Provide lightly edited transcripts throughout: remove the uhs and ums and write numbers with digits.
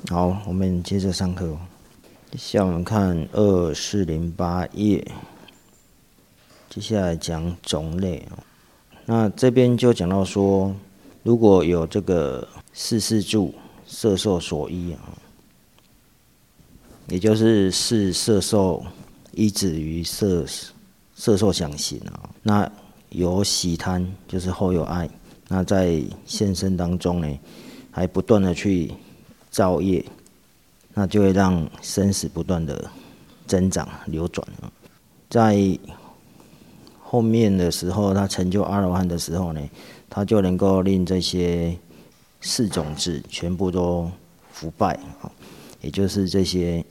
好，我们接着上课。接下来我们看2408页，接下来讲种类。那这边就讲到说，如果有这个四柱摄受所依也就是摄受依止于摄受想行那有喜贪，就是后有爱。那在现生当中呢，还不断的去造业，那就会让生死不断的增长流转。在后面的时候，他成就阿罗汉的时候呢，他就能够令这些四种子全部都腐败，也就是这些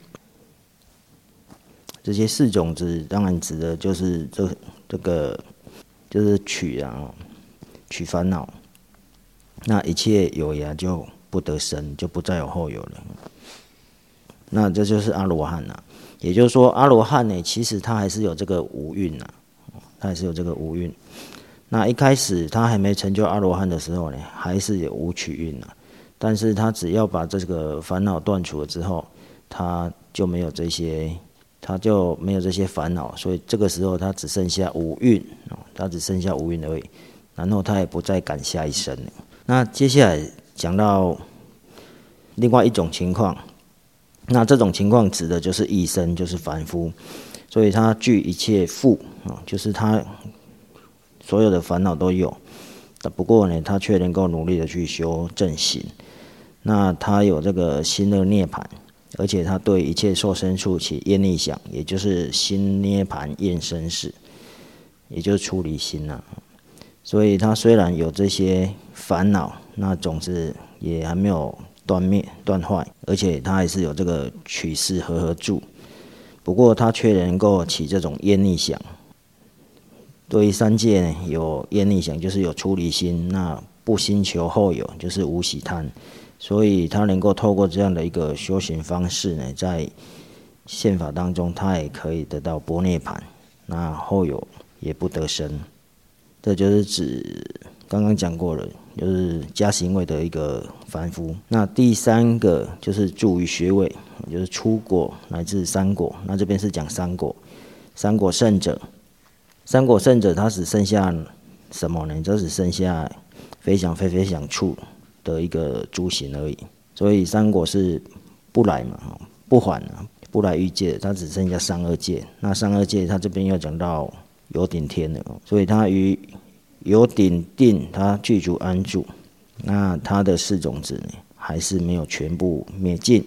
四种子，当然指的就是这个就是取烦恼。那一切有涯就不得生，就不再有后有了。那这就是阿罗汉也就是说，阿罗汉呢，其实他还是有这个五蕴他还是有这个五蕴。那一开始他还没成就阿罗汉的时候呢，还是有五取蕴但是他只要把这个烦恼断除了之后，他就没有这些烦恼，所以这个时候他只剩下五蕴而已，然后他也不再感下一生了。那接下来讲到另外一种情况，那这种情况指的就是异生，就是凡夫，所以他具一切富就是他所有的烦恼都有，不过呢，他却能够努力的去修正行。那他有这个心乐涅槃，而且他对一切受生处起厌逆想，也就是心涅槃厌生死，也就是出离心所以他虽然有这些烦恼，那总之也还没有断坏，而且他还是有这个取世和住，不过他却能够起这种厌逆想。对于三界呢，有厌逆想，就是有出离心，那不心求后有，就是无喜贪，所以他能够透过这样的一个修行方式呢，在宪法当中，他也可以得到般涅槃，那后有也不得生。这就是指刚刚讲过了，就是加行位的一个凡夫。那第三个就是住于学位，就是初果乃至三果。那这边是讲三果，三果圣者他只剩下什么呢？就只剩下非想非非想处的一个诸行而已。所以三果是不来不还不来欲界，他只剩下上二界。那上二界他这边又讲到有顶天了，所以他于有顶定他具足安住，那他的四种子呢，还是没有全部灭尽，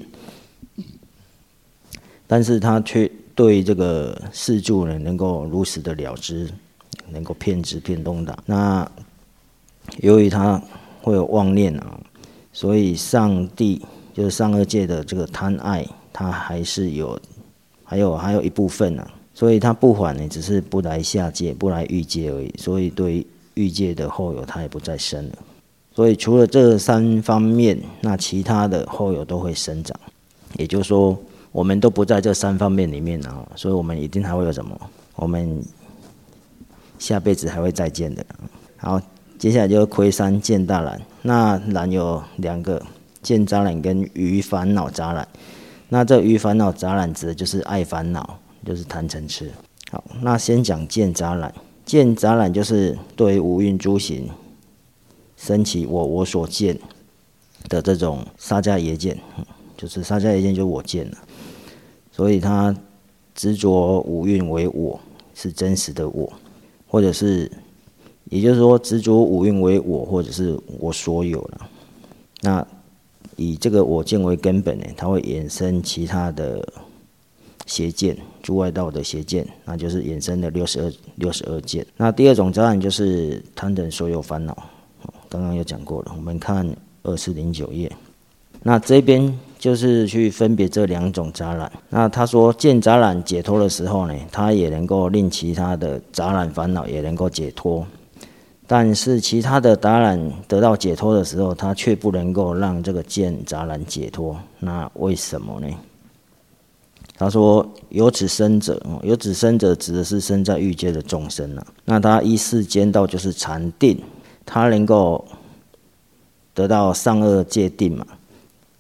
但是他却对这个四柱呢，能够如实的了知，能够遍知遍东达。那由于他会有妄念所以上帝就是上二界的这个贪爱，他还是有，还有一部分所以他不还呢，只是不来下界，不来欲界而已。所以对欲界的后有，他也不再生了。所以除了这三方面，那其他的后有都会生长。也就是说，我们都不在这三方面里面所以我们一定还会有什么？我们下辈子还会再见的。好，接下来就是窥三见大染。那染有两个，见杂染跟余烦恼杂染。那这余烦恼杂染指的就是爱烦恼，就是贪嗔痴。好，那先讲见杂染。见杂染就是对五蕴诸行升起我所见的这种沙迦耶见，就是沙迦耶见就是我见了。所以他执着五蕴为我，是真实的我，或者是也就是说执着五蕴为我，或者是我所有了。那以这个我见为根本呢，它会衍生其他的邪见，诸外道的邪见，那就是衍生的62见。那第二种杂染就是贪等所有烦恼，刚刚有讲过了。我们看2409页，那这边就是去分别这两种杂染。那他说见杂染解脱的时候呢，他也能够令其他的杂染烦恼也能够解脱，但是其他的杂染得到解脱的时候，他却不能够让这个见杂染解脱。那为什么呢？他说有此生者，有此生者指的是生在欲界的众生那他依世间道就是禅定，他能够得到上二界定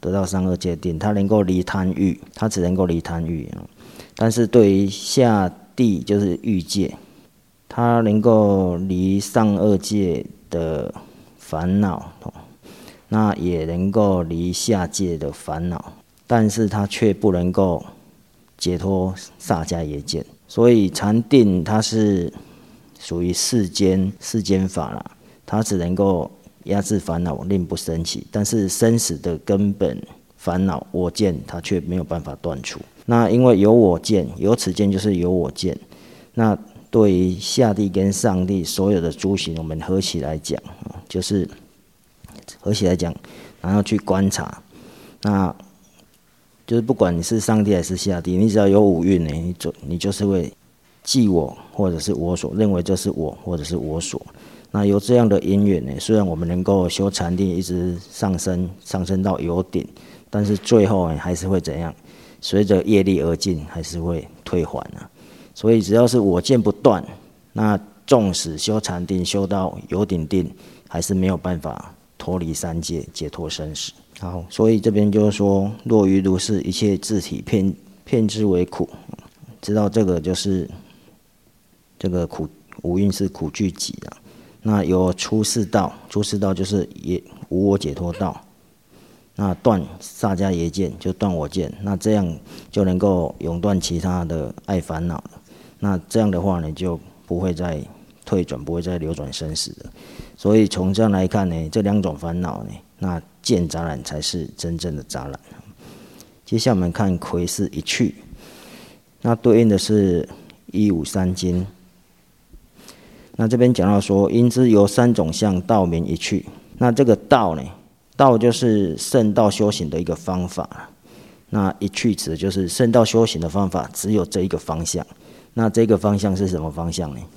得到上二界定，它能够离贪欲，它只能够离贪欲。但是对于下地就是欲界，它能够离上二界的烦恼，那也能够离下界的烦恼，但是它却不能够解脱萨迦耶见。所以禅定它是属于世间法啦，它只能够压制烦恼，令不生起。但是生死的根本烦恼我见，它却没有办法断除。那因为有我见，有此见就是有我见。那对于下地跟上地所有的诸行，我们合起来讲，就是合起来讲，然后去观察，那就是不管你是上地还是下地，你只要有五蕴呢，你就是会记我或者是我所，认为这是我或者是我所。那有这样的因缘呢，虽然我们能够修禅定一直上升到有顶，但是最后呢还是会怎样？随着业力而尽，还是会退还啊。所以只要是我见不断，那纵使修禅定修到有顶定，还是没有办法脱离三界，解脱生死。好，所以这边就是说，若于如是，一切自体骗之为苦，知道这个就是这个苦五蕴是苦聚集啊。那有出世道，出世道就是也无我解脱道。那断萨迦耶见就断我见，那这样就能够永断其他的爱烦恼了。那这样的话呢，就不会再退转，不会再流转生死了。所以从这样来看呢，这两种烦恼呢，那见杂染才是真正的杂染。接下来我们看魁是一去，那对应的是153经。那这边讲到说，因之由三种相道名一去。那这个道呢，道就是圣道修行的一个方法。那一去指的就是圣道修行的方法，只有这一个方向。那这个方向是什么方向呢？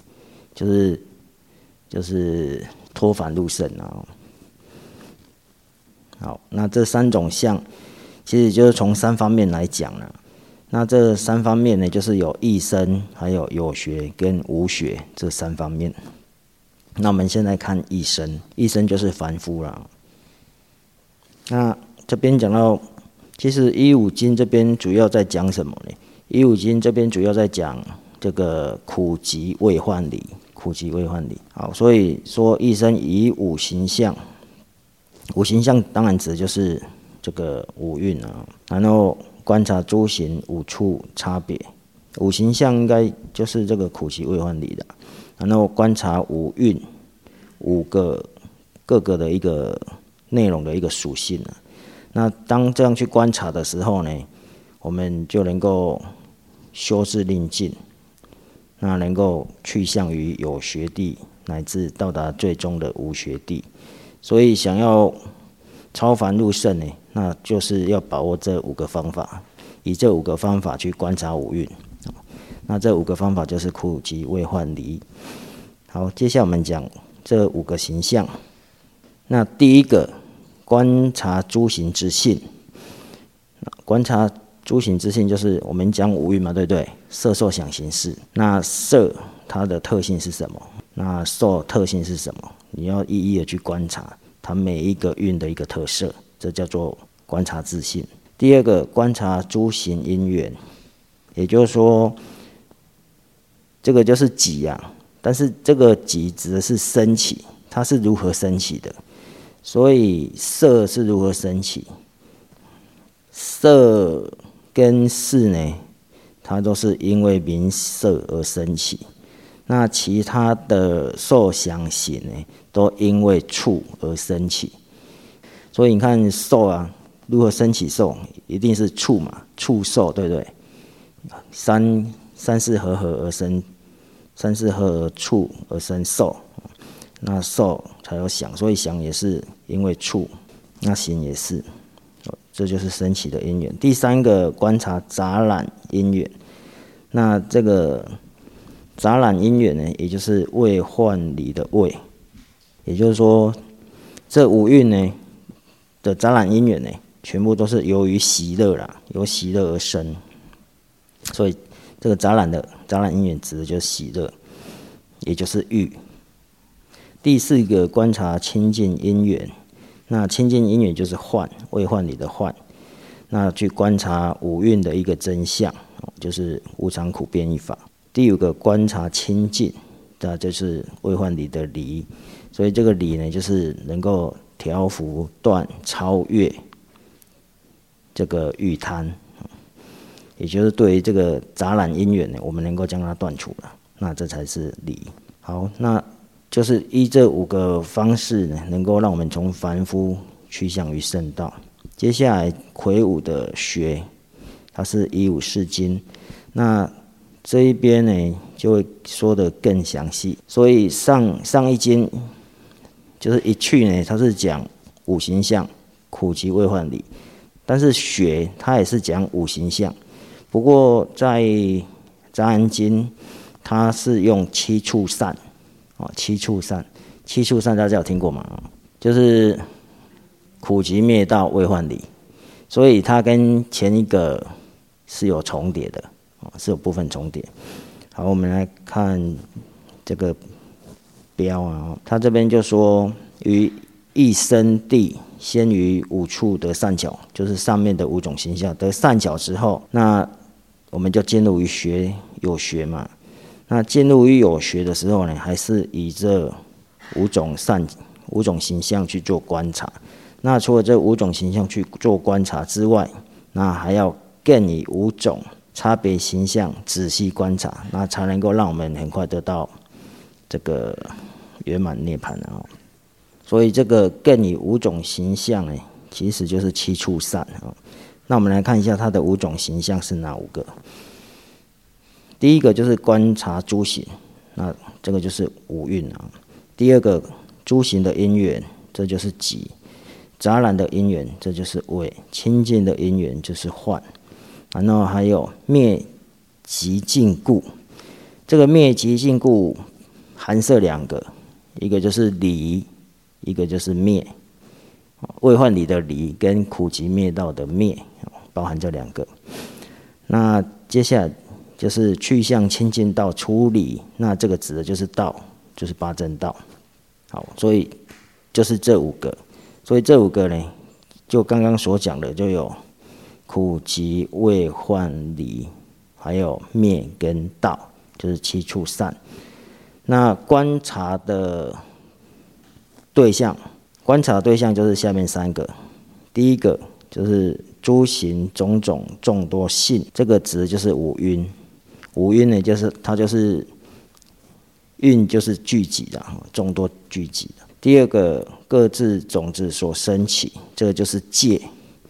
就是脱凡入圣啊。好，那这三种相，其实就是从三方面来讲了。那这三方面呢，就是有一生、还有有学跟无学这三方面。那我们现在看一生，一生就是凡夫啦。那这边讲到，其实115经这边主要在讲什么呢？115经这边主要在讲这个苦集未换离，苦集未换离。好，所以说一生以五行相，五行相当然指的就是这个五蕴啊，然后观察诸行五处差别，五行相应该就是这个苦集未换离的，然后观察五蕴五个各个的一个内容的一个属性啊。那当这样去观察的时候呢，我们就能够修治令尽，那能够去向于有学地，乃至到达最终的无学地。所以想要超凡入圣呢，那就是要把握这5个方法，以这5个方法去观察五蕴。那这5个方法就是苦集未换离。好，接下来我们讲这5个形象。那第一个，观察诸行之性。观察诸行之性就是我们讲五蕴嘛，对不对？色受想行识。那色它的特性是什么？那受特性是什么？你要一一的去观察它每一个蕴的一个特色，这叫做观察自性。第二个，观察诸行因缘，也就是说，这个就是集啊，但是这个集指的是升起，它是如何升起的。所以色是如何升起？色跟识呢，它都是因为名色而升起。那其他的受想行呢，都因为触而升起。所以你看受啊，如何升起受，一定是触嘛，触受，对不对？三世合而生，三世合而触而生受，那受才有想，所以想也是因为触，那行也是，这就是升起的因缘。第三个，观察杂染因缘。那这个杂染因缘呢，也就是未换离的未，也就是说，这五蕴呢的杂染因缘呢，全部都是由于喜乐啦，由喜乐而生。所以这个杂染因缘指的就是喜乐，也就是欲。第四个，观察清净因缘， 那清净因缘就是幻，未幻理的幻。那去观察五蕴的一个真相，就是无常苦变异法。第五个观察清净，那就是未幻理的离。所以这个理呢，就是能够调伏断超越这个欲贪，也就是对于这个杂染因缘呢，我们能够将它断除了，那这才是理。好，那就是依这5个方式呢，能够让我们从凡夫趋向于圣道。接下来魁梧的学，它是1、5、4经，那这一边呢就会说得更详细。所以上一经就是一去呢，它是讲五行相、苦集未幻理，但是学它也是讲五行相，不过在杂安经它是用七处散，七处散大家有听过吗？就是苦集灭道未幻理，所以它跟前一个是有重叠的，是有部分重叠。好，我们来看这个标啊，它这边就说于一生地先于5处得善巧，就是上面的5种形象得善巧之后，那我们就进入于有学嘛。那进入于有学的时候呢，还是以这5种形象去做观察。那除了这5种形象去做观察之外，那还要更以5种差别形象仔细观察，那才能够让我们很快得到这个圆满涅槃啊。所以这个更以5种形象呢，其实就是七处散啊。那我们来看一下它的5种形象是哪5个。第一个就是观察诸行，那这个就是五蕴啊。第二个诸行的因缘，这就是集。杂染的因缘，这就是伪；清净的因缘就是幻。然后还有灭极尽故，这个灭极尽故含摄2个，一个就是离，一个就是灭。未幻理的离跟苦集灭道的灭，包含这2个。那接下来就是去向清净道出离，那这个指的就是道，就是八正道。好，所以就是这5个。所以这5个呢，就刚刚所讲的，就有苦集未幻离，还有灭跟道，就是七处散。那观察的对象就是下面3个。第一个就是诸行种种众多性，这个指的就是五蕴。五蕴呢，它就是蕴，就是聚集的，众多聚集的。第二个各自种子所生起，这个就是戒。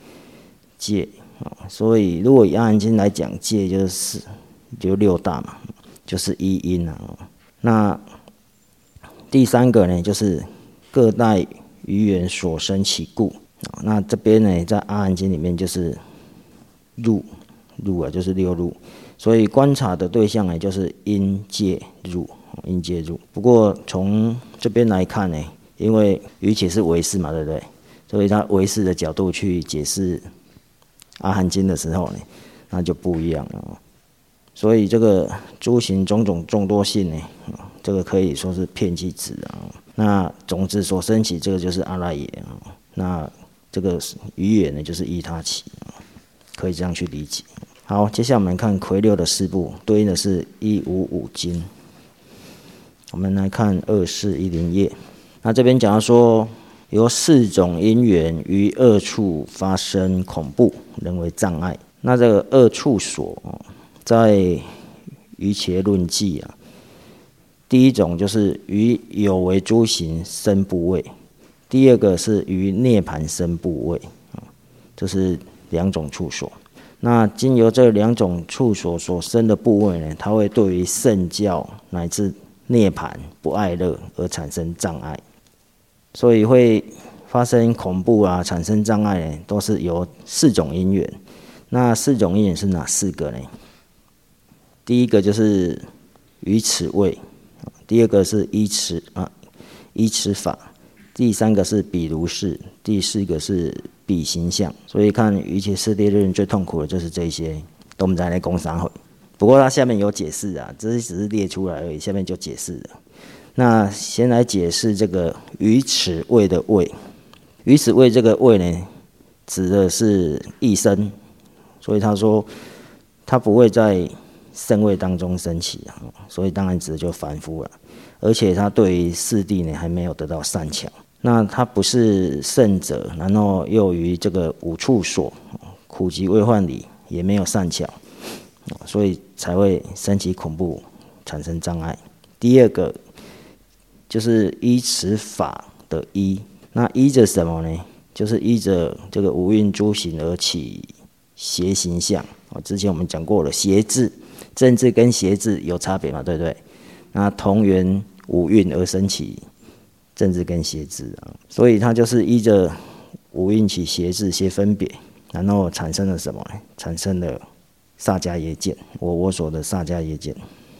所以如果以阿含经来讲，戒就6大嘛，就是一因啊。那第三个呢，就是各待于缘所生起故。那这边呢，在阿含经里面就是入啊，就是6入。所以观察的对象呢，就是因戒入。不过从这边来看呢，因为余且是唯识嘛，对不对？所以他唯识的角度去解释阿含经的时候呢，那就不一样了。所以这个诸行种种众多性呢，这个可以说是遍计指啊。那种子所生起，这个就是阿赖耶啊。那这个余也呢，就是依他起，可以这样去理解。好，接下来我们看魁六的4部，对应的是1、5、5经。我们来看2410页。那这边讲到说，由4种因缘于2处发生恐怖，人为障碍。那这个2处所，在瑜伽论记啊，第一种就是于有为诸行生部位，第二个是于涅槃生部位，这是2种处所。那经由这2种处所所生的部位呢，它会对于圣教乃至涅槃不爱乐而产生障碍，所以会发生恐怖啊，产生障碍呢，都是由4种因缘。那4种因缘是哪4个呢？第一个就是于此位，第二个是依持法，第3个是比如是，第4个是比形象。所以看瑜伽师地论最痛苦的就是这些，都我们在那攻三会。不过它下面有解释啊，只是列出来而已，下面就解释了。那先来解释这个于此位的位。 于此谓这个谓呢，指的是一生，所以他说他不会在圣位当中升起啊，所以当然指的就凡夫了。而且他对于四谛呢还没有得到善巧，那他不是圣者，然后又于这个五处所苦集未患理也没有善巧，所以才会升起恐怖，产生障碍。第二个就是依此法的依，那依着什么呢？就是依着这个五蕴诸行而起邪形象。之前我们讲过了，邪智、正智跟邪智有差别嘛，对不对？那同源五蕴而生起正智跟邪智啊，所以它就是依着五蕴起邪智、邪分别，然后产生了什么呢？产生了萨迦耶见，我所的萨迦耶见。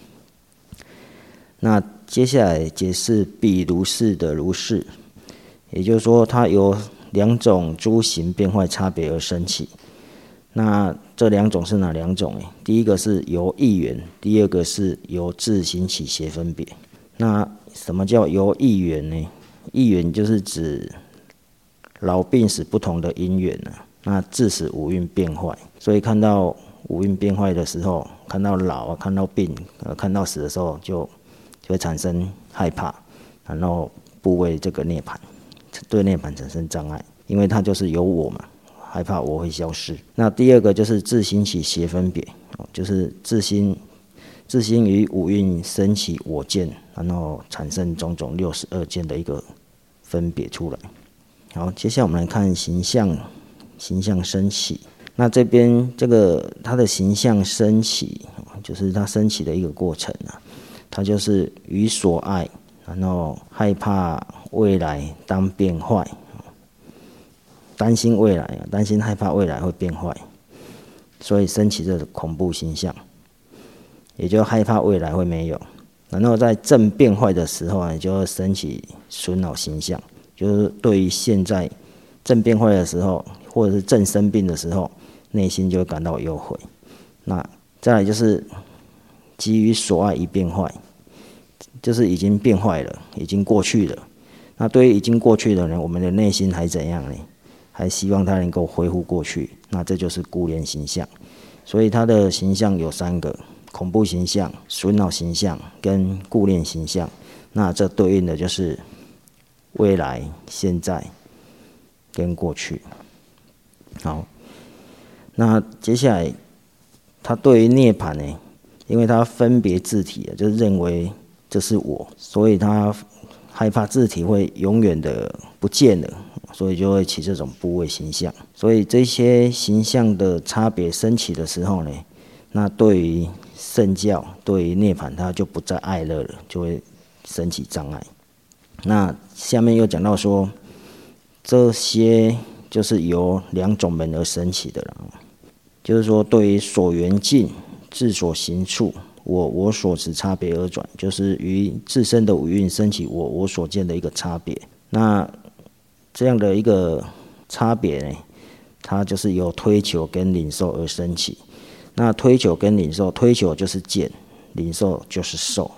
那接下来解释彼如是的如是，也就是说，它由两种诸行变坏差别而生起。那这两种是哪两种呢？第一个是由意缘，第二个是由自心起邪分别。那什么叫由意缘呢？意缘就是指老病死不同的因缘啊，那致使五蕴变坏。所以看到五蕴变坏的时候，看到老啊，看到病，看到死的时候就会产生害怕，然后不为这个涅槃，对涅槃产生障碍，因为它就是有我嘛，害怕我会消失。那第二个就是自心起邪分别，就是自心于五蕴生起我见，然后产生种种62见的一个分别出来。好，接下来我们来看形象升起。那这边这个它的形象升起，就是它升起的一个过程啊。它就是于所爱，然后害怕未来当变坏，担心未来，担心害怕未来会变坏，所以升起这个恐怖形象，也就害怕未来会没有。然后在正变坏的时候呢，就会升起损恼形象，就是对于现在正变坏的时候，或者是正生病的时候，内心就会感到忧悔。那再来就是基于所爱一变坏，就是已经变坏了，已经过去了。那对于已经过去的人，我们的内心还怎样呢？还希望他能够恢复过去，那这就是故恋形象。所以他的形象有3个：恐怖形象、损恼形象跟故恋形象。那这对应的就是未来、现在跟过去。好，那接下来他对于涅槃呢？因为他分别自体，就是认为这是我，所以他害怕自体会永远的不见了，所以就会起这种部位形象。所以这些形象的差别升起的时候呢，那对于圣教、对于涅槃，他就不再爱乐了，就会升起障碍。那下面又讲到说，这些就是由2种门而升起的了，就是说对于所缘境、自所行处、我所持差别而转，就是于自身的五蕴升起我所见的一个差别。那这样的一个差别呢，它就是由推求跟领受而升起。那推求跟领受，推求就是见，领受就是受。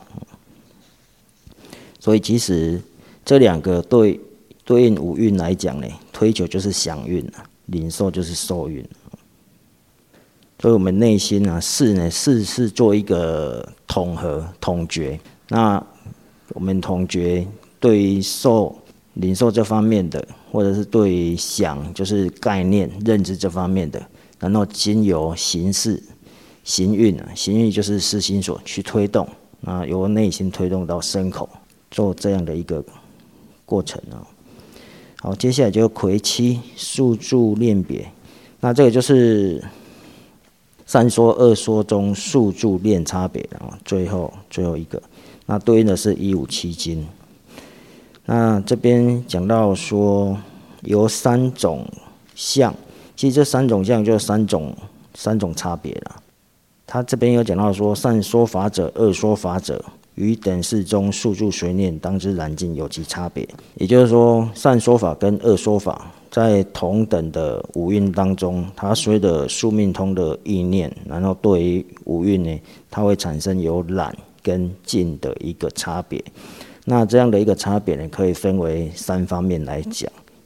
所以其实这2个对应五蕴来讲呢，推求就是想蕴，领受就是受蕴。所以我们内心事是做一个统合统觉。那我们统觉对于领受这方面的，或者是对于想就是概念认知这方面的，然后经由行识行运就是思心所去推动，那由内心推动到身口，做这样的一个过程啊。好，接下来就魁七数住练别。那这个就是三说二说中数住练差别的最后一个，那对应的是157经。那这边讲到说由3种相，其实这3种相就是三种差别啦。他这边有讲到说，善说法者、恶说法者，于等事中数住随念，当知然境有其差别。也就是说，善说法跟恶说法在同等的五蕴当中，它随着宿命通的意念，然后对于五蕴呢，它会产生有染跟净的一个差别。那这样的一个差别呢，可以分为3方面来讲。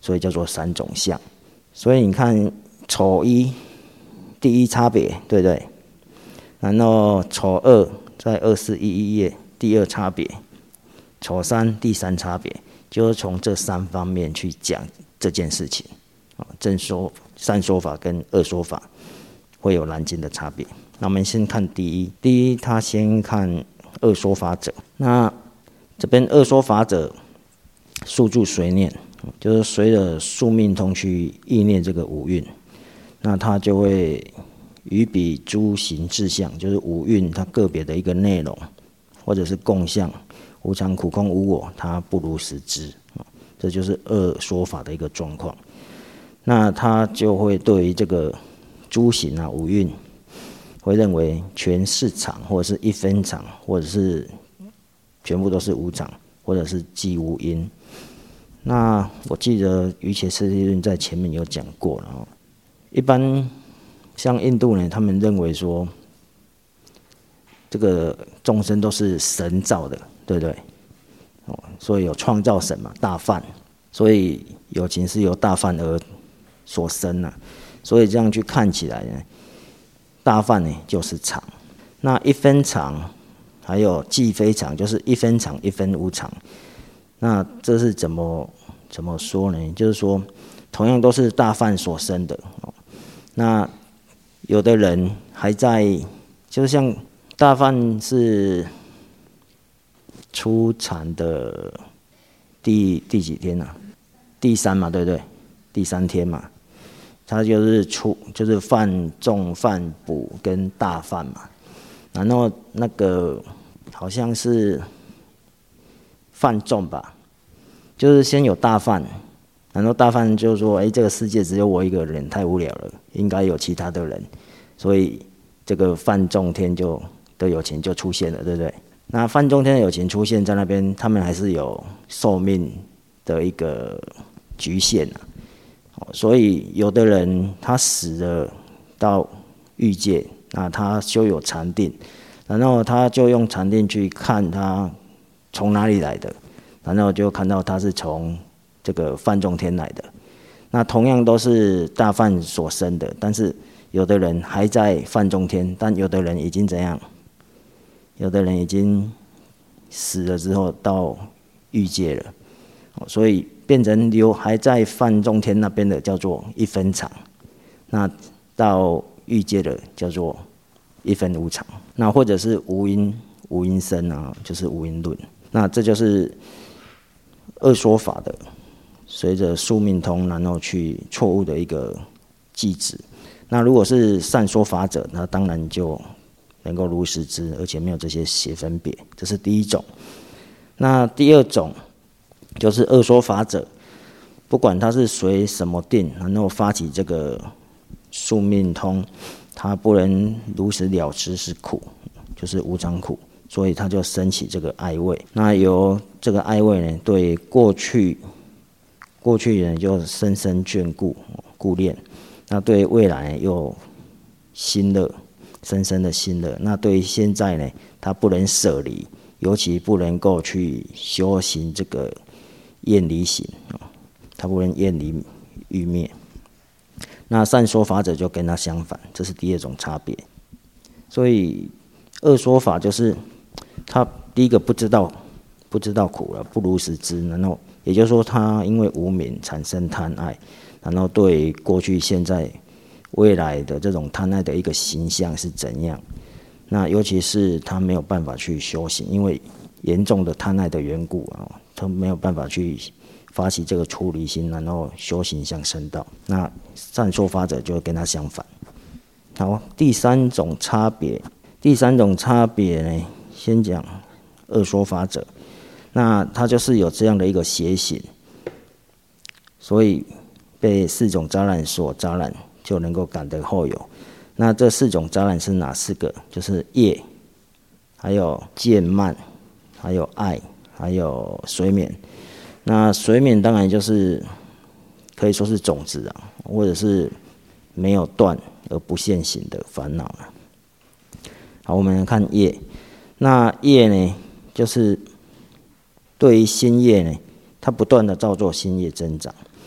所以叫做三种相。所以你看丑一第一差别，对不对？然后丑二在2411页第二差别，丑三第三差别，就是从这三方面去讲这件事情。正说、善说法跟恶说法会有南经的差别。那我们先看第一，他先看恶说法者。那这边恶说法者，宿住随念，就是随着宿命通去意念这个五蕴，那他就会于彼诸行志相，就是五蕴它个别的一个内容，或者是共相，无常、苦、空、无我，它不如实知。这就是恶说法的一个状况。那他就会对于这个诸行五蕴，会认为全是常，或者是一分常，或者是全部都是无常，或者是即无因。那我记得瑜伽师地论在前面有讲过了。一般像印度人，他们认为说，这个众生都是神造的，对不对？所以有创造神嘛，大梵，所以有情是由大梵而所生啊，所以这样去看起来呢，大梵呢就是常，那一分常，还有即非常，就是一分常一分无常。那这是怎么说呢？就是说，同样都是大梵所生的，那有的人还在，就像大梵是出产的第几天啊？第三嘛，对不对？第3天嘛。它就是犯众、犯补跟大犯嘛，然后那个好像是犯众吧，就是先有大犯，然后大犯就说：“这个世界只有我一个人，太无聊了，应该有其他的人。”所以这个犯众天的有情就出现了，对不对？那犯众天的有情出现在那边，他们还是有寿命的一个局限啊。所以有的人他死了到欲界，那他修有禅定，然后他就用禅定去看他从哪里来的，然后就看到他是从这个梵众天来的。那同样都是大梵所生的，但是有的人还在梵众天，但有的人已经怎样？有的人已经死了之后到欲界了，所以变成还在梵众天那边的叫做一分常，那到欲界的叫做一分无常，那或者是无因生啊，就是无因论。那这就是恶说法的，随着宿命通，然后去错误的一个记止。那如果是善说法者，那当然就能够如实知，而且没有这些邪分别，这是第一种。那第二种就是恶说法者，不管他是随什么定，然后发起这个宿命通，他不能如实了知是苦，就是无常苦，所以他就升起这个爱畏。那由这个爱畏呢，对过去人就深深眷顾顾恋，那对未来又心乐，深深的心乐。那对现在呢，他不能舍离，尤其不能够去修行这个厌离行，他不能厌离欲灭。那善说法者就跟他相反，这是第二种差别。所以恶说法就是他第一个不知道苦了，不如实知，然后也就是说他因为无明产生贪爱，然后对过去、现在、未来的这种贪爱的一个形象是怎样。那尤其是他没有办法去修行，因为严重的贪爱的缘故他没有办法去发起这个出离心，然后修行向圣道。那善说法者就跟他相反。好，第三种差别呢，先讲恶说法者。那他就是有这样的一个邪行，所以被4种杂染所杂染，就能够感得后有。那这4种杂染是哪4个？就是业，还有见慢，还有爱，还有随眠。那随眠当然就是可以说是种子或者是没有断而不现行的烦恼。好，我们来看业。那业呢，就是对于新业呢，它不断的造作新业增长。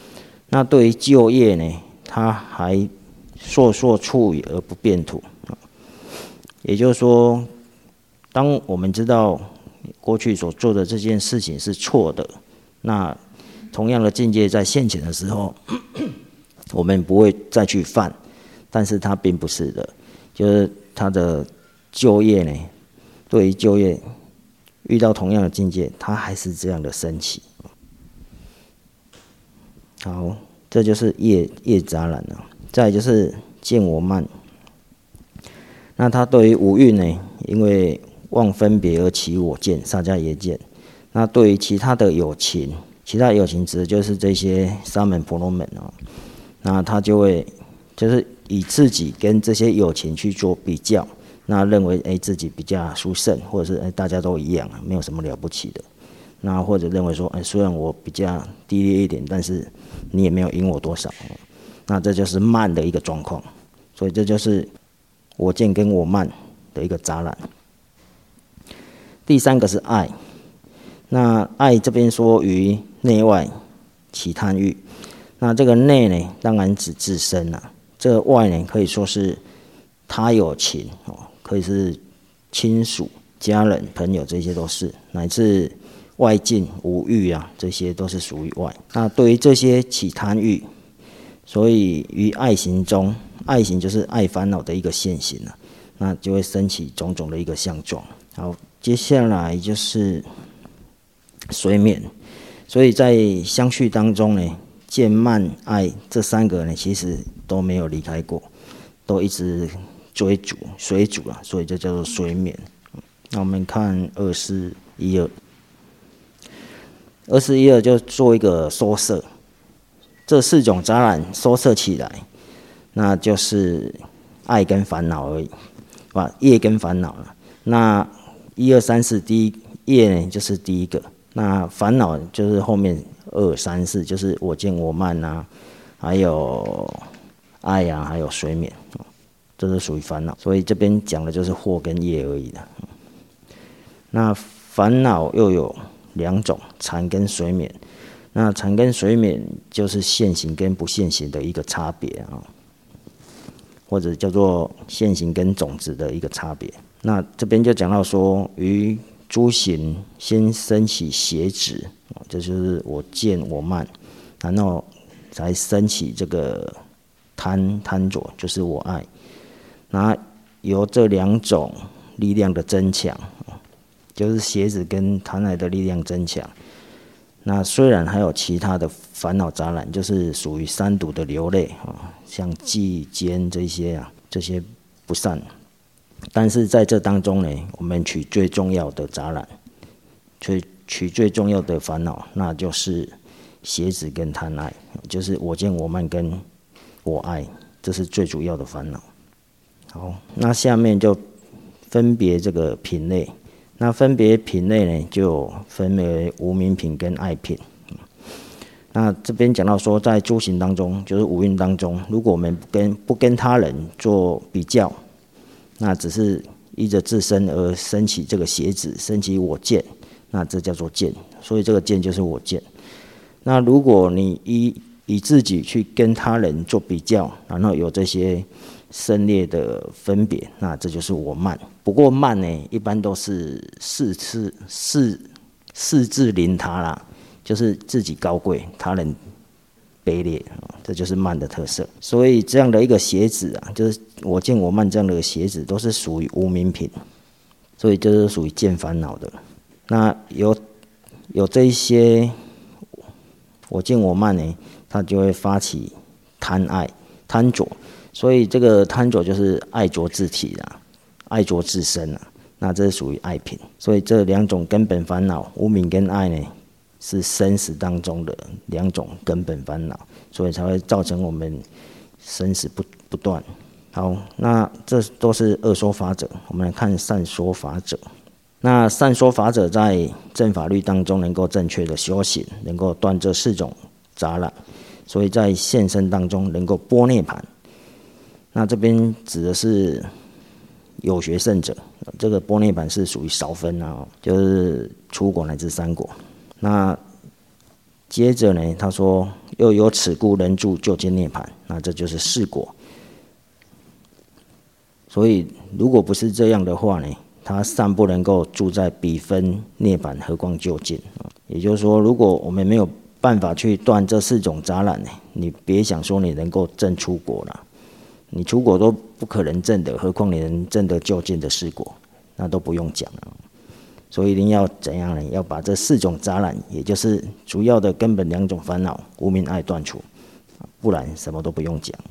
那对于旧业呢，它还烁烁处语而不变土，也就是说，当我们知道过去所做的这件事情是错的，那同样的境界在现前的时候，我们不会再去犯，但是它并不是的，就是它的旧业呢，对于旧业遇到同样的境界，它还是这样的升起。好，这就是业杂染了。再来就是见我慢，那它对于五蕴呢，因为妄分别而起我见，萨迦耶见。那对于其他的有情，其他有情指的就是这些沙门婆罗门哦，那他就会就是以自己跟这些有情去做比较，那认为自己比较殊胜，或者是大家都一样，没有什么了不起的。那或者认为说，虽然我比较低劣一点，但是你也没有赢我多少。那这就是慢的一个状况，所以这就是我见跟我慢的一个杂染。第三个是爱，那爱这边说于内外起贪欲，那这个内呢，当然指自身啦，这个外呢，可以说是他有情可以是亲属、家人、朋友，这些都是，乃至外境无欲啊，这些都是属于外。那对于这些起贪欲，所以于爱行中，爱行就是爱烦恼的一个现行啊，那就会升起种种的一个相状。好，接下来就是随眠，所以在相续当中呢，见慢爱这三个呢，其实都没有离开过，都一直追逐随逐啊，所以这叫做随眠。那我们看2412，就做一个收摄，这四种杂染收摄起来，那就是爱跟烦恼而已，业跟烦恼了。那1、2、3、4，第一业呢就是第一个，那烦恼就是后面2、3、4，就是我见我慢啊，还有爱啊，还有随眠，这是属于烦恼。所以这边讲的就是惑跟业而已的。那烦恼又有2种，缠跟随眠。那缠跟随眠就是现行跟不现行的一个差别啊，或者叫做现行跟种子的一个差别。那这边就讲到说，于诸行先升起邪执，这就是我见我慢，然后才升起这个贪着，就是我爱。那由这2种力量的增强，就是邪执跟贪爱的力量增强。那虽然还有其他的烦恼杂染，就是属于三毒的流类像忌奸这些不善，但是在这当中呢，我们取最重要的杂染，取最重要的烦恼，那就是邪执跟贪爱，就是我见我慢跟我爱，这是最主要的烦恼。好，那下面就分别这个品类。那分别品类呢，就分为无明品跟爱品。那这边讲到说，在诸行当中，就是五蕴当中，如果我们不跟他人做比较，那只是依着自身而升起这个邪执，升起我见，那这叫做见。所以这个见就是我见。那如果你以自己去跟他人做比较，然后有这些胜劣的分别，那这就是我慢。不过慢呢，一般都是恃自凌他啦，就是自己高贵，他人卑劣，这就是慢的特色。所以这样的一个邪执啊，就是我见我慢这样的邪执，都是属于无明品，所以这是属于见烦恼的。那有这一些我见我慢呢，他就会发起贪爱、贪着。所以这个贪着就是爱着自体啦，爱着自身啦，那这是属于爱品。所以这2种根本烦恼，无明跟爱呢，是生死当中的2种根本烦恼，所以才会造成我们生死不断。好，那这都是恶说法者，我们来看善说法者。那善说法者在正法律当中能够正确的修行，能够断这4种杂染，所以在现身当中能够般涅槃。那这边指的是有学圣者，这个般涅槃是属于少分啊，就是初果乃至3果。那接着呢，他说又有此故人住究竟涅槃，那这就是四果。所以如果不是这样的话呢，他尚不能够住在彼分涅槃，何况究竟。也就是说，如果我们没有办法去断这4种杂染呢，你别想说你能够证出果了，你出果都不可能证的，何况你能证得究竟的四果，那都不用讲了。所以一定要怎样呢？要把这4种杂染，也就是主要的根本2种烦恼无明爱断除，不然什么都不用讲。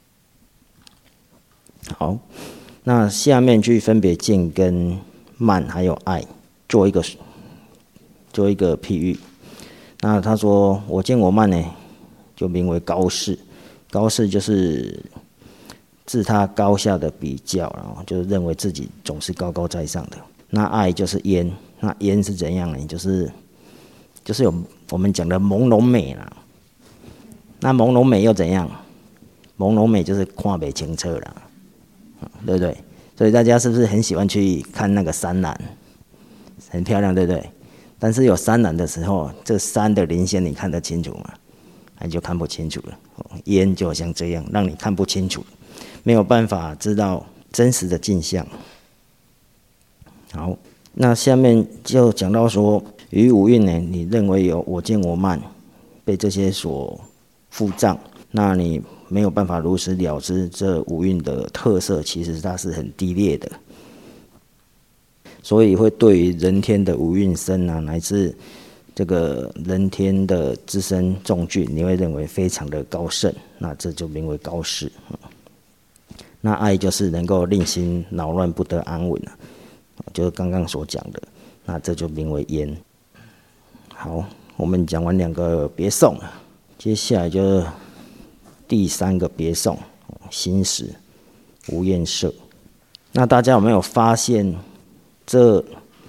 好，那下面去分别见跟慢还有爱做一个譬喻。那他说我见我慢呢，就名为高士。高士就是自他高下的比较，然后就是认为自己总是高高在上的。那爱就是烟，那烟是怎样呢？就是有我们讲的朦胧美啦。那朦胧美又怎样？朦胧美就是看不清楚啦，对不对？所以大家是不是很喜欢去看那个山岚？很漂亮，对不对？但是有山岚的时候，这山的林线你看得清楚吗？那就看不清楚了。烟就好像这样，让你看不清楚，没有办法知道真实的镜像。好，那下面就讲到说，于五蕴呢，你认为有我见我慢，被这些所覆障，那你没有办法如实了知这五蕴的特色，其实它是很低劣的，所以会对于人天的五蕴身啊，乃至这个人天的自身众聚，你会认为非常的高胜，那这就名为高士。那爱就是能够令心扰乱不得安稳，就是刚刚所讲的，那这就名为烟。好，我们讲完2个别颂，接下来就是第3个别颂，心识无厌摄。那大家有没有发现，这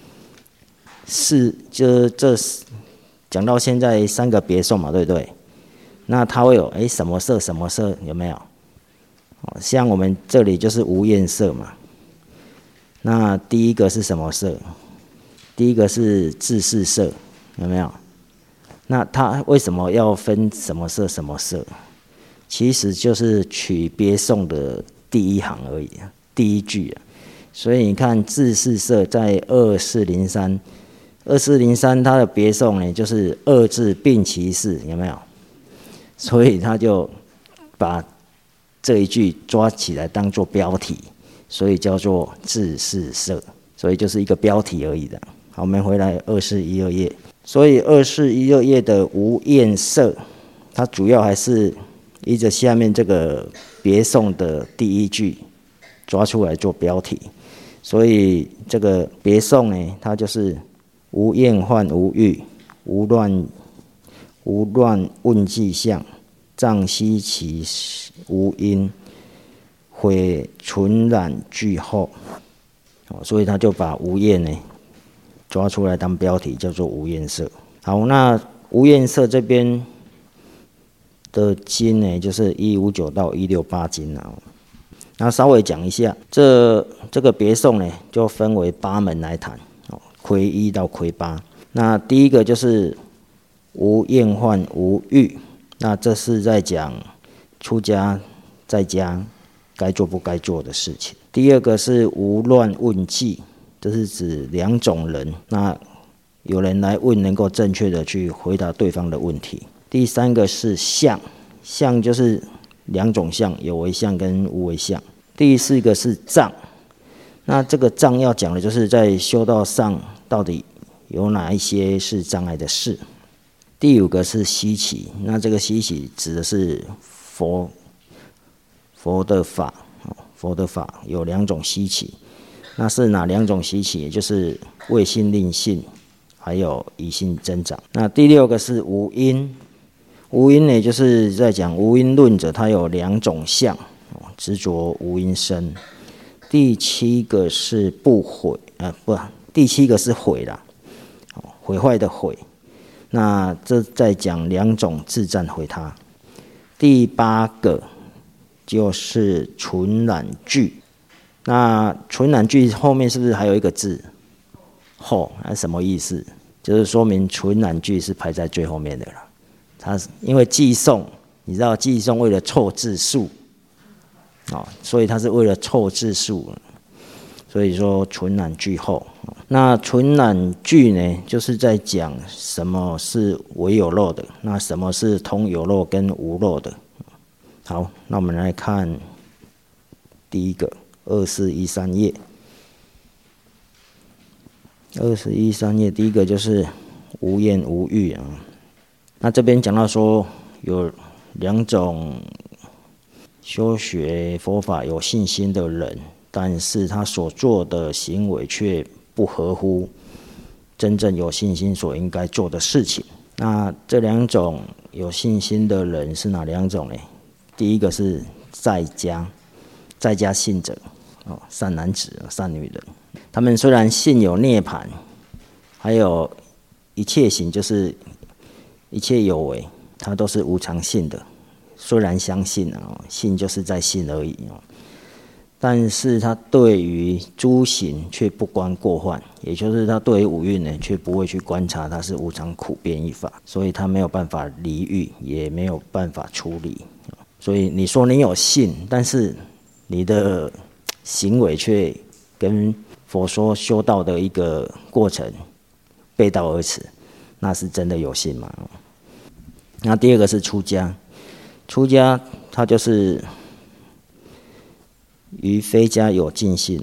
讲到现在3个别颂嘛，对不对？那它会有什么色什么色，有没有？像我们这里就是无厌摄嘛。那第一个是什么色？第一个是自视色，有没有？那它为什么要分什么色什么色？其实就是取别颂的第1行而已，第1句。所以你看自视色在2403它的别颂呢，就是2字并其事，有没有？所以他就把这一句抓起来当做标题，所以叫做自视色，所以就是一个标题而已的。好，我们回来2412页，所以2412页的无厌摄，它主要还是依着下面这个别颂的第1句抓出来做标题，所以这个别颂呢，它就是无厌患无欲，无乱问迹象，障悉其无因，毁纯染具后。所以他就把无厌呢抓出来当标题，叫做无厌摄。好，那无厌摄这边的经呢，就是159到168经啊。那稍微讲一下，这个别颂呢，就分为8门来谈，魁1到魁8。那第一个就是无厌患无欲，那这是在讲出家在家该做不该做的事情。第二个是无乱问迹，这是指2种人，那有人来问，能够正确的去回答对方的问题。第3个是相，相就是2种相，有为相跟无为相。第4个是障，那这个障要讲的就是在修道上到底有哪一些是障碍的事。第5个是希奇，那这个希奇指的是佛的法，佛的法有2种希奇，那是哪2种希奇？也就是为信令信，还有以信增长。那第6个是无因，无因呢，就是在讲无因论者，他有2种相，执着无因生。第7个是不毁，第7个是毁啦，毁坏的毁。那这在讲2种自占毁他。第8个就是纯染具，那纯染具后面是不是还有一个字后？那什么意思？就是说明纯染具是排在最后面的了。 它因为寄送，你知道寄送为了凑字数，所以它是为了凑字数，所以说纯然俱后。那纯然俱呢，就是在讲什么是唯有漏的，那什么是通有漏跟无漏的。好，那我们来看第一个2413页。2413页第一个就是无言无语啊。那这边讲到说有2种修学佛法有信心的人，但是他所做的行为却不合乎真正有信心所应该做的事情。那这2种有信心的人是哪2种呢？第一个是在家信者，善男子、善女人。他们虽然信有涅槃，还有一切行，就是一切有为，他都是无常信的。虽然相信信就是在信而已但是他对于诸行却不观过患，也就是他对于五蕴呢，却不会去观察它是无常苦变异法，所以他没有办法离欲，也没有办法处理。所以你说你有信，但是你的行为却跟佛说修道的一个过程背道而驰，那是真的有信吗？那第二个是出家，他就是于非家有尽信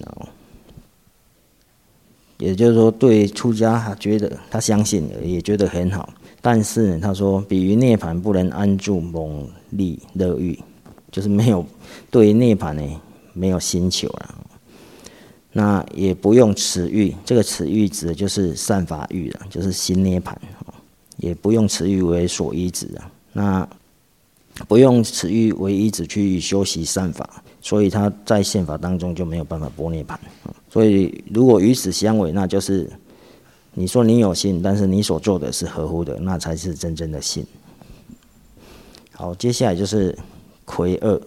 也就是说对出家他觉得他相信也觉得很好，但是他说比于涅槃不能安住猛利乐欲，就是没有对于涅槃呢没有心求了。那也不用持欲，这个持欲指的就是善法欲了，就是心涅槃，也不用持欲为所依止啊。那不用持欲为依止去修习善法，所以他在宪法当中就没有办法般涅槃。所以如果与此相违，那就是你说你有信，但是你所做的是合乎的，那才是真正的信。好，接下来就是癸二，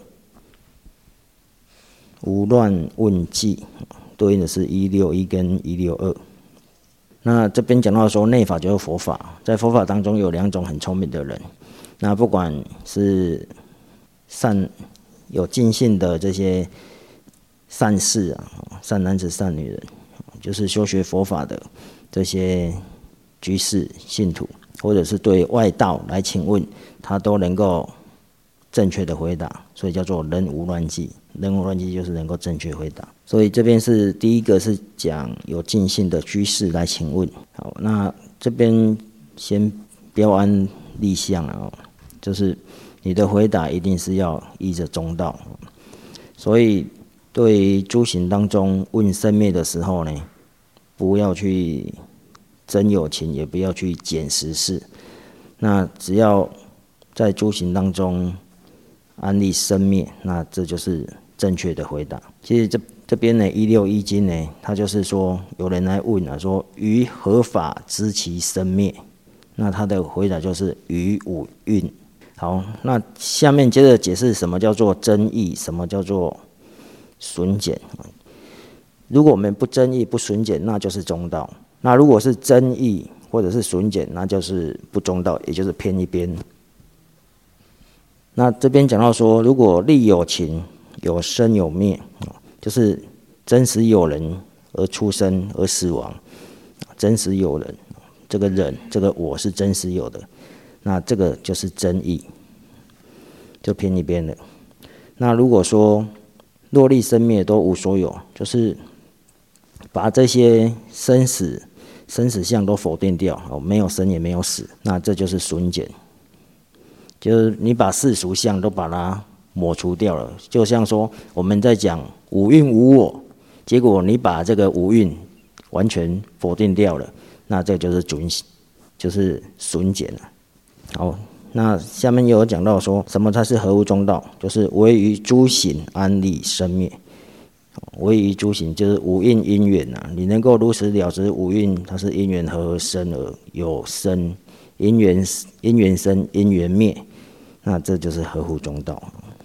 无乱问计，对应的是161跟162。那这边讲到说内法就是佛法，在佛法当中有2种很聪明的人，那不管是有尽信的这些善士善男子善女人，就是修学佛法的这些居士信徒，或者是对外道来请问，他都能够正确的回答，所以叫做人无乱计。人无乱计就是能够正确回答。所以这边是第一个是讲有尽信的居士来请问。好，那这边先标安立项就是你的回答一定是要依着中道。所以对于诸行当中问生灭的时候呢，不要去真有情，也不要去捡实事。那只要在诸行当中安立生灭，那这就是正确的回答。其实这边呢161经呢，他就是说有人来问说于何法知其生灭？那他的回答就是于五蕴。好，那下面接着解释什么叫做增益，什么叫做损减。如果我们不增益不损减，那就是中道；那如果是增益或者是损减，那就是不中道，也就是偏一边。那这边讲到说，如果力有情，有生有灭，就是真实有人而出生而死亡，真实有人，这个人这个我是真实有的，那这个就是真义，就偏一边了。那如果说若力生灭都无所有，就是把这些生死相都否定掉，没有生也没有死，那这就是损减，就是你把世俗相都把它抹除掉了。就像说我们在讲五蕴无我，结果你把这个五蕴完全否定掉了，那这就是损减了。好，那下面又有讲到说什么才是合乎中道，就是唯于诸行安立生灭。唯于诸行就是五蕴因缘你能够如实了知五蕴它是因缘合而生而有生，因缘生因缘灭，那这就是合乎中道。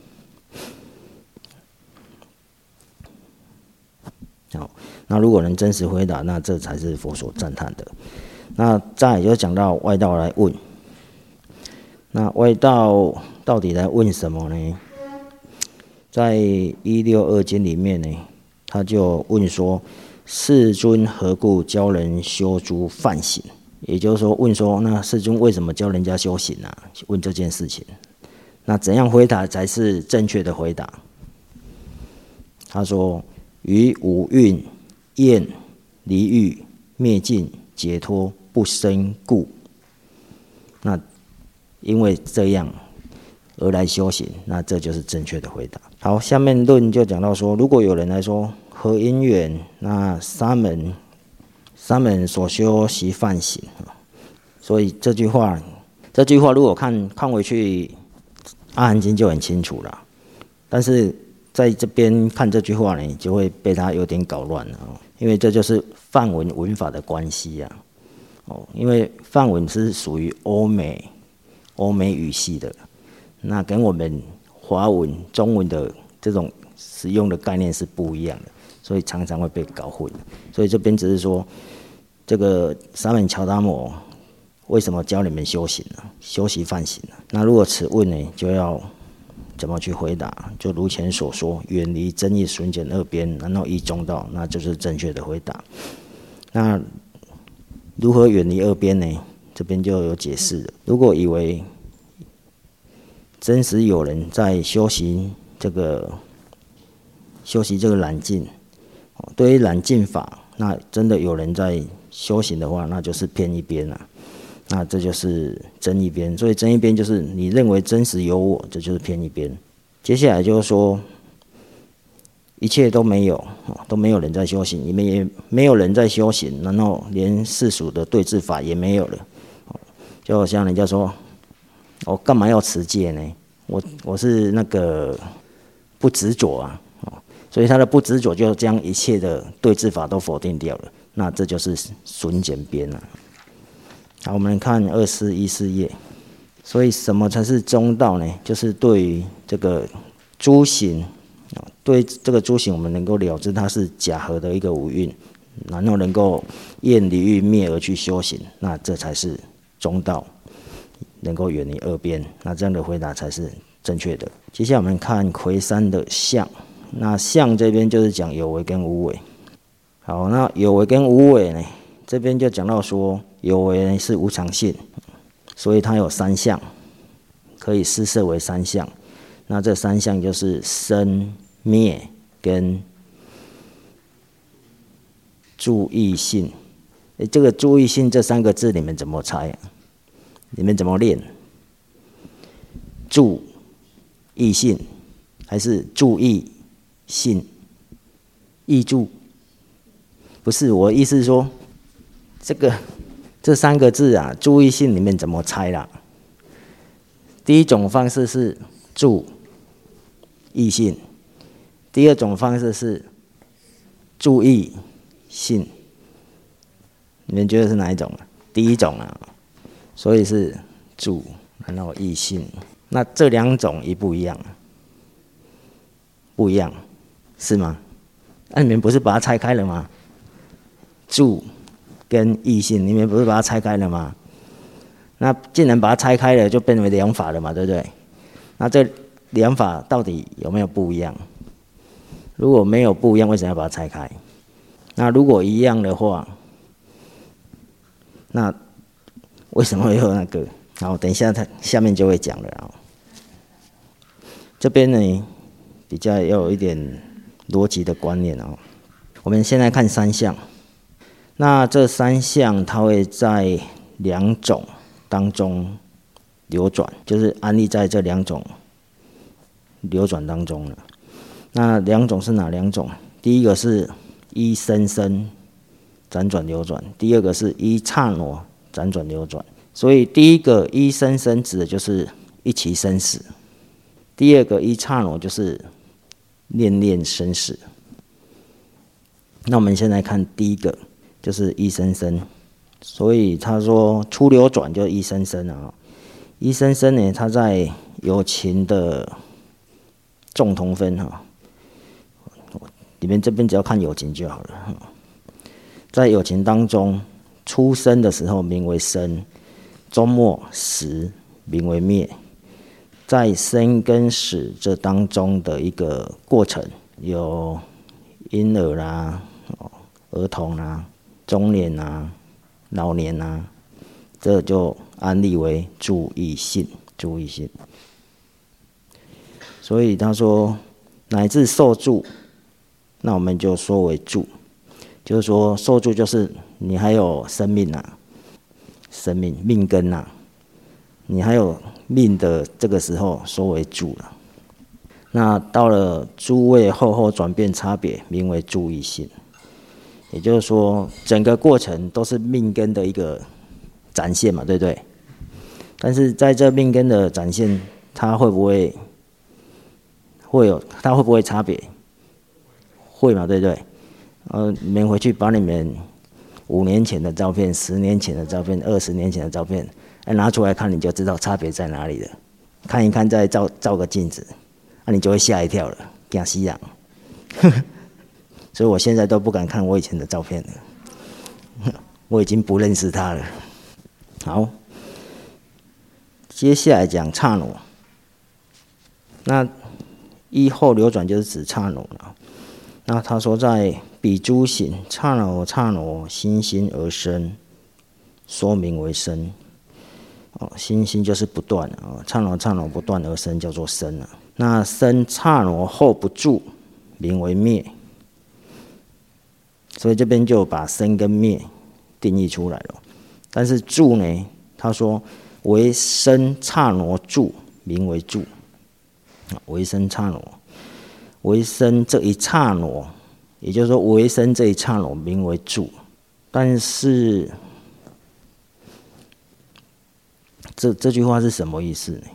好，那如果能真实回答，那这才是佛所赞叹的。那再来就讲到外道来问， 那外道到底来问什么呢？在162经里面呢，他就问说：世尊何故教人修诸梵行？也就是说，问说那世尊为什么教人家修行啊？问这件事情，那怎样回答才是正确的回答？他说：于五蕴、厌、离欲、灭尽、解脱不生故。那因为这样而来修行，那这就是正确的回答。好，下面论就讲到说，如果有人来说何因缘，那沙门所修习梵行，所以这句话如果看回去阿含经就很清楚了，但是在这边看这句话呢，就会被他有点搞乱了，因为这就是梵文文法的关系啊。因为梵文是属于欧美语系的，那跟我们华文、中文的这种使用的概念是不一样的，所以常常会被搞混。所以这边只是说，这个沙门乔达摩为什么教你们修行呢？修习梵行呢？那如果此问呢，就要怎么去回答？就如前所说，远离争议、损减二边，然后依中道，那就是正确的回答。那如何远离二边呢？这边就有解释了。如果以为真实有人在修习这个染净，对于染净法，那真的有人在修行的话，那就是偏一边了。那这就是争一边，所以争一边就是你认为真实有我，这就是偏一边。接下来就是说，一切都没有人在修行，你们也没有人在修行，然后连世俗的对治法也没有了。就像人家说，我干嘛要持戒呢？我是那个不执着啊，所以他的不执着就将一切的对治法都否定掉了。那这就是损减边了。好，我们看2414页。所以什么才是中道呢？就是对于这个诸行，对这个诸行，我们能够了知它是假合的一个五蕴，然后能够厌离欲灭而去修行，那这才是中道，能够远离二边。那这样的回答才是正确的。接下来我们看魁山的相，那相这边就是讲有为跟无为。好，那有为跟无为呢，这边就讲到说，有为是无常性，所以它有三相，可以施设为三相。那这三相就是生、灭跟注意性。这个注意性这三个字你们怎么猜啊？你们怎么练？注意性还是注意性？意注？不是，我的意思是说，这三个字啊，注意性你们怎么猜啦？第一种方式是注意性，第二种方式是注意性。你们觉得是哪一种？第一种啊，所以是注，然后意性。那这两种一不一样？不一样，是吗？那你们不是把它拆开了吗？注跟意性，你们不是把它拆开了吗？那既然把它拆开了，就变为两法了嘛，对不对？那这两法到底有没有不一样？如果没有不一样，为什么要把它拆开？那如果一样的话，那为什么会有那个？好，等一下他下面就会讲了啊。这边呢比较要有一点逻辑的观念啊。我们现在看三项，那这三项它会在两种当中流转，就是安立在这两种流转当中了。那两种是哪两种？第一个是依生生辗转流转，第二个是依刹那辗转流转。所以第一个依生生指的就是一期生死，第二个依刹那就是念念生死。那我们现在看第一个，就是依生生。所以他说初流转就依生生啊。依生生呢，它在有情的众同分哈，你们这边只要看有情就好了。在有情当中，出生的时候名为生，终末死名为灭。在生跟死这当中的一个过程，有婴儿啦、儿童啦、中年啦、老年啦，这就安立为住异性，住异性。所以他说乃至受住，那我们就说为住，就是说受住就是你还有生命啊，生命命根啊，你还有命的这个时候说为住了。那到了诸位后转变差别，名为住异性。也就是说，整个过程都是命根的一个展现嘛，对不对？但是在这命根的展现，它会不会差别？会嘛，对不对？你们回去把你们5年前的照片、10年前的照片、20年前的照片，拿出来看，你就知道差别在哪里了。看一看，再照个镜子，你就会吓一跳了，怕死人。所以我现在都不敢看我以前的照片了，我已经不认识他了。好，接下来讲刹那。那依后流转就是指刹那了。那他说在彼诸行刹那心心而生，说明为生。心心就是不断刹那不断而生，叫做生了。那生刹那后不住，名为灭。所以这边就把生跟灭定义出来了。但是住呢，他说为生刹那住，名为住。为生刹那，为生这一刹那，也就是说为生这一刹那名为住。但是这句话是什么意思呢？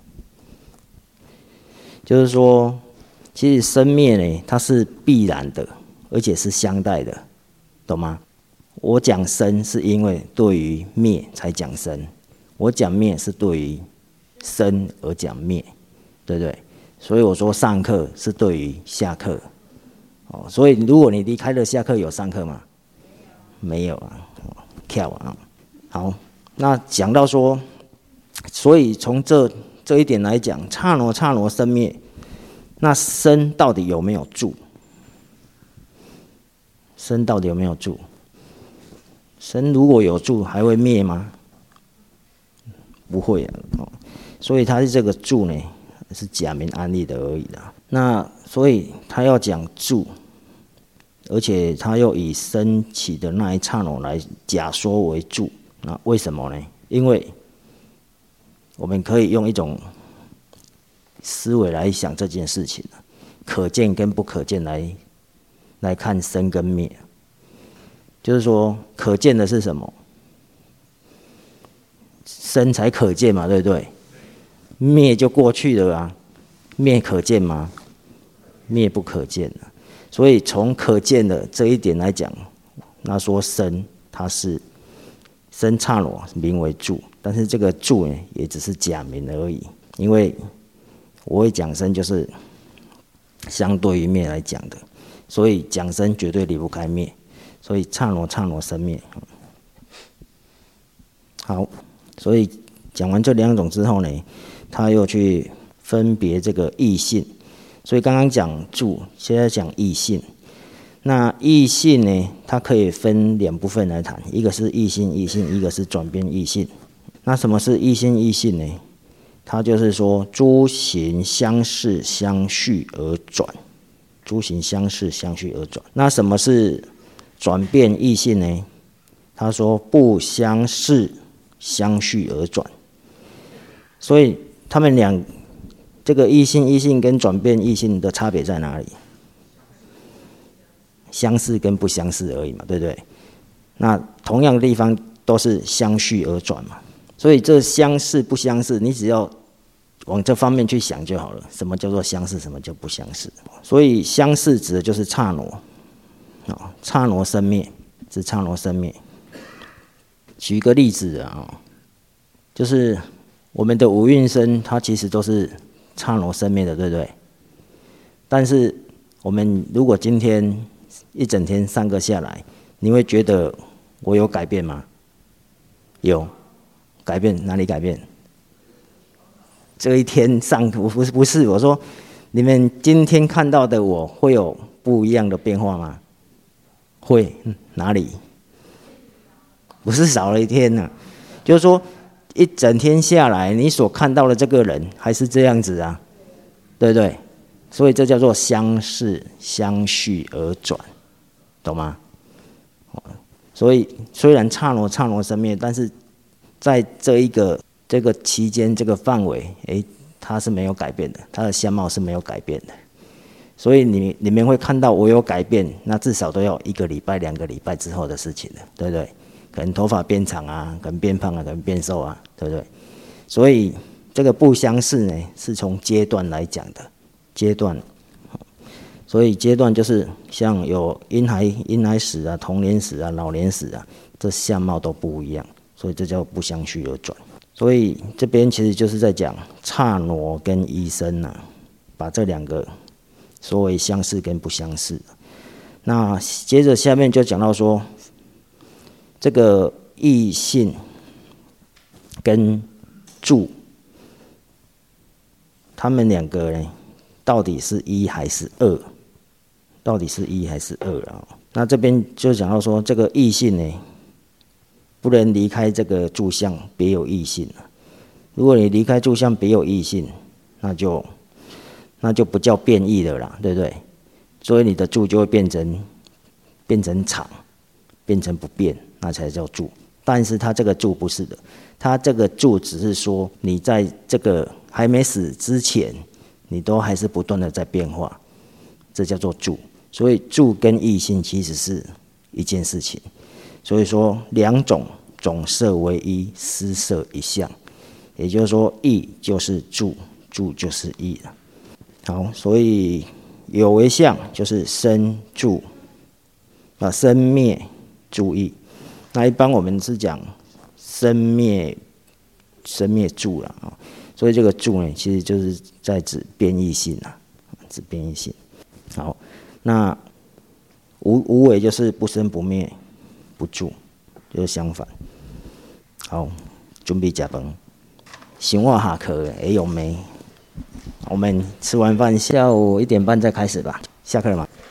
就是说，其实生灭呢，它是必然的，而且是相待的，懂吗？我讲生是因为对于灭才讲生，我讲灭是对于生而讲灭，对不对？所以我说上课是对于下课。所以如果你离开了下课，有上课吗？没有啊，跳啊。好，那讲到说，所以从这一点来讲，刹那生灭，那生到底有没有住？生到底有没有住？生如果有住，还会灭吗？不会啊。所以它是这个住呢，是假名安立的而已啦。那所以他要讲住，而且他又以升起的那一刹那来假说为住。那为什么呢？因为我们可以用一种思维来想这件事情，可见跟不可见来看生跟灭。就是说，可见的是什么？生才可见嘛，对不对？灭就过去了啊，灭可见吗？灭不可见了。所以从可见的这一点来讲，那说生它是生刹那名为住，但是这个住呢，也只是假名而已。因为我会讲生就是相对于灭来讲的，所以讲生绝对离不开灭。所以刹那生灭。好，所以讲完这两种之后呢，他又去分别这个异性。所以刚刚讲住，现在讲异性。那异性呢，它可以分2部分来谈，一个是异性，一个是转变异性。那什么是异性呢？它就是说诸行相似相续而转，诸行相似相续而转。那什么是转变异性呢？他说不相似相续而转。所以他们这个异性跟转变异性的差别在哪里？相似跟不相似而已嘛，对不对？那同样的地方都是相续而转嘛。所以这相似不相似，你只要往这方面去想就好了。什么叫做相似，什么叫不相似？所以相似指的就是刹那。刹那生灭，是刹那生灭。举个例子就是我们的5蕴生，它其实都是刹那生灭的，对不对？但是我们如果今天一整天上课下来，你会觉得我有改变吗？有改变，哪里改变？ 这一天上不是我说，你们今天看到的我会有不一样的变化吗？会，哪里？不是少了一天呢、就是说一整天下来，你所看到的这个人还是这样子啊，对不对？所以这叫做相似相续而转，懂吗？所以虽然刹那生灭，但是在这个期间这个范围，它是没有改变的，它的相貌是没有改变的。所以你们会看到我有改变，那至少都要1个礼拜、2个礼拜之后的事情了，对不对？可能头发变长啊，可能变胖啊，可能变瘦啊，对不对？所以这个不相似呢，是从阶段来讲的阶段。所以阶段就是像有婴孩史啊、童年史啊、老年史啊，这相貌都不一样，所以这叫不相续而转。所以这边其实就是在讲刹那跟依生啊，把这2个所谓相似跟不相似。那接着下面就讲到说，这个异性跟住，他们2个呢，到底是1还是2？到底是1还是2啊？那这边就讲到说，这个异性呢，不能离开这个住相，别有异性。如果你离开住相，别有异性，那就不叫变异了啦，对不对？所以你的住就会变成常，变成不变，那才叫住。但是它这个住不是的，它这个住只是说你在这个还没死之前，你都还是不断的在变化，这叫做住。所以住跟异性其实是一件事情。所以说2种总色为一，失色一相，也就是说异就是住，住就是异了。好，所以有为相就是生住生灭住异。那一般我们是讲生灭住了啊，所以这个住呢，其实就是在指变异性啊，指变异性。好，那无为就是不生不灭不住，就是相反。好，准备吃饭，想我下课了，有没？我们吃完饭下午1点半再开始吧。下课了吗？